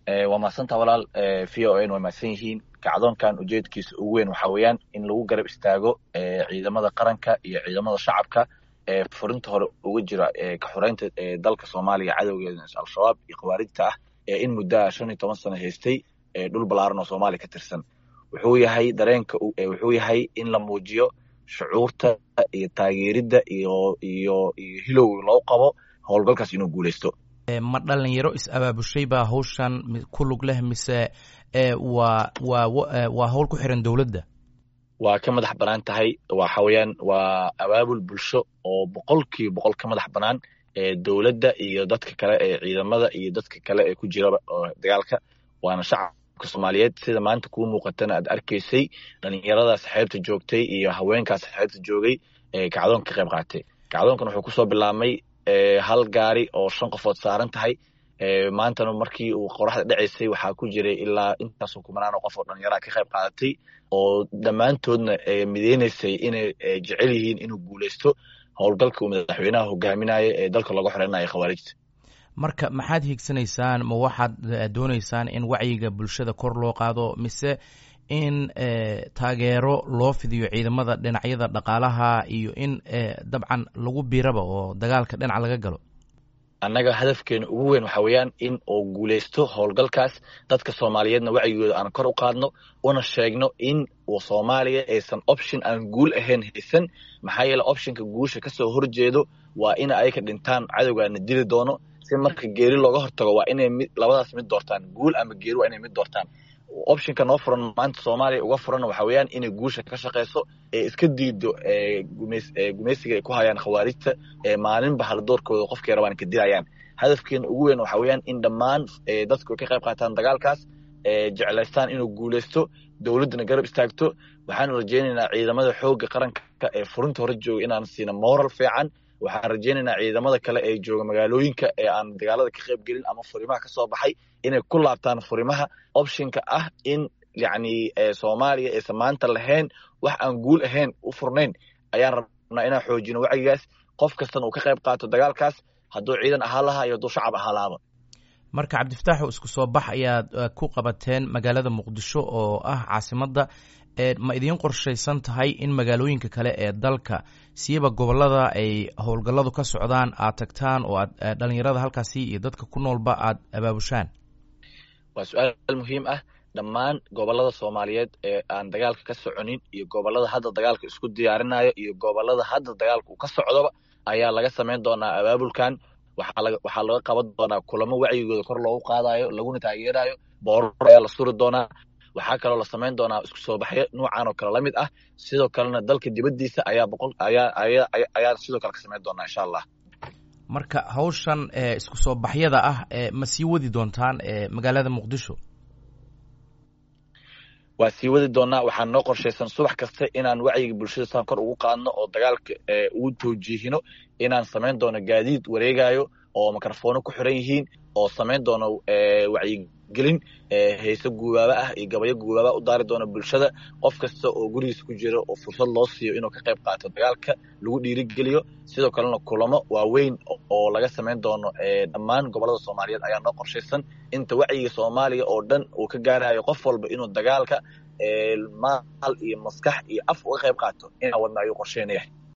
waa mahadsantaa walaal. VON way mahadsan yihiin. kacdoonkan ujeedkiisa ugu weyn waxaa weeyaan in lagu garab istaago ciidamada qaranka iyo ciidamada shacabka ee furinta hore uga jira ka xoreynta dalka Soomaaliya cadowgeeda al-shabaab iyo khawaarijta ah in muddo 15 sano haystay dhul balaaran oo Soomaaliya ka tirsan. wuxuu yahay dareenka wuxuu yahay in la muujiyo shucuurta iyo taageerida iyo hilow loo qabo howlgalkaas inuu guuleysto. ma dhalinyaro is-abaabushay baa hawshan ku lug leh mise waa hawl ku xiran dowladda? waa ka madax banaan tahay. waxa weeyaan waa abaabul bulsho oo 100% ka madax banaan dowladda iyo dadka kale ee ciidamada iyo dadka kale ee ku jira dagaalka. waana shacabka Soomaaliyeed sida maanta ku muuqatana aad arkaysay dhalinyaradaas xeebta joogtay iyo haweenkaas xeebta joogay kacdoonka ka qayb qaatay. kacdoonkan wuxuu ku soo bilaabmay hal gaari oo 5 qofood saaran tahay. maantana markii uu qoraxda dhacaysay waxaa ku jiray ilaa intaas kumanaan oo qof oo dhalinyaro ka qayb qaadatay oo dhammaantoodna mideynaysay inay jecel yihiin inuu guuleysto howlgalka uu madaxweynaha hogaaminayo ee dalka lagu xoreynayo khawaarijta. marka maxaad hiigsanaysaan? ma waxaad doonaysaan in wacyiga bulshada kor loo qaado mise in taageero loo fidiyo ciidamada dhinacyada dhaqaalaha iyo in dabcan lagu biiraba oo dagaalka dhinac laga galo? annaga hadafkeena ugu weyn waxa weeyaan in uu guuleysto howlgalkaas. dadka Soomaaliyeedna wacyigooda aan kor u qaadno una sheegno in Soomaaliya aysan option aan guul ahayn haysan. maxaa yeelay optionka guusha ka soo horjeedo waa in ay ka dhintaan cadowgaana dili doono. si marka geeri looga hortago waa inay labadaas mid doortaan, guul ama geeri waa inay mid doortaan. optionka noo furan maanta Soomaaliya uga furan waxa weeyaan inay guusha ka shaqeyso iska diido gumeysiga ay ku hayaan khawaarijta maalinba hal doorkooda qofkay rabaan ka dilayaan. hadafkeena ugu weyn waxa weeyaan in dhammaan dadku ka qayb qaataan dagaalkaas jeclaystaan inuu guuleysto, dowladana garab istaagto. waxaan rajeynaynaa ciidamada xoogga qaranka ee furinta hore jooga inaan siina moral fiican. waxaan rajeynaynaa ciidamada kale ee jooga magaalooyinka ee aan dagaalada ka qayb gelin ama furimaha ka soo baxay inay ku laabtaan furimaha. optionka ah in yacni Soomaaliya aysan maanta lahayn wax aan guul ahayn u furnayn ayaan rabnaa inaan xoojino wacyigaas. qof kastana uu ka qayb qaato dagaalkaas, hadduu ciidan ahaan lahaa iyo hadduu shacab ahaan lahaaba. marka cabdifataax, isku soo bax ayaad ku qabateen magaalada Muqdisho oo ah caasimadda. ma idiin qorshaysan tahay in magaalooyinka kale ee dalka siiba gobolada ay howlgalladu ka socdaan aad tagtaan oo aad dhalinyarada halkaasi iyo dadka ku noolba aad abaabushaan? waa su-aal muhiim ah. dhammaan gobolada Soomaaliyeed ee aan dagaalka ka soconin iyo gobolada hadda dagaalka isku diyaarinayo iyo gobolada hadda dagaalka uu ka socdoba ayaa laga samayn doonaa abaabulkan. waxaa laga qaban doonaa kulamo wacyigooda kor loogu qaadayo laguna taageerayo. boorar ayaa la suri doonaa. waxaa kaloo la samayn doonaa isku soo baxyo noocan oo kale la mid ah. sidoo kalena dalka dibaddiisa ayaa sidoo kale ka samayn doonaa insha Allah. marka hawshan isku soo baxyada ah ma sii wadi doontaan magaalada Muqdisho? waa sii wadi doonaa. waxaan noo qorshaysan subax kasta inaan wacyiga bulshada saan kor ugu qaadno oo dagaalka ugu tawjiihino. inaan samayn doono gaadiid wareegayo oo mikrofoono ku xiran yihiin oo samayn doono wacyigelin heeso guubaaba ah iyo gabayo guubaaba u daari doono bulshada. qof kasta oo gurigiisa ku jira oo fursad loo siiyo inuu ka qayb qaato dagaalka lagu dhiirigeliyo. sidoo kalena kulamo waaweyn oo laga samayn doono dhammaan gobolada Soomaaliyeed ayaa noo qorshaysan. inta wacyiga Soomaaliya oo dhan uu ka gaarayo qof walba inuu dagaalka maal iyo maskax iyo af uga qayb qaato inaan wadna ayuu qorsheynaya.